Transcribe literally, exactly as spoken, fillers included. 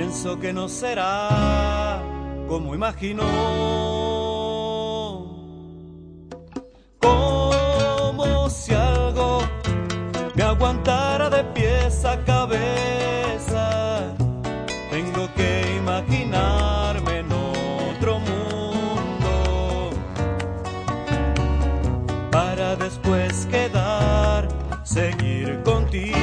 pienso que no será como imaginó. Como si algo me aguantara de pies a cabeza. Tengo que imaginarme en otro mundo para después quedar, seguir contigo.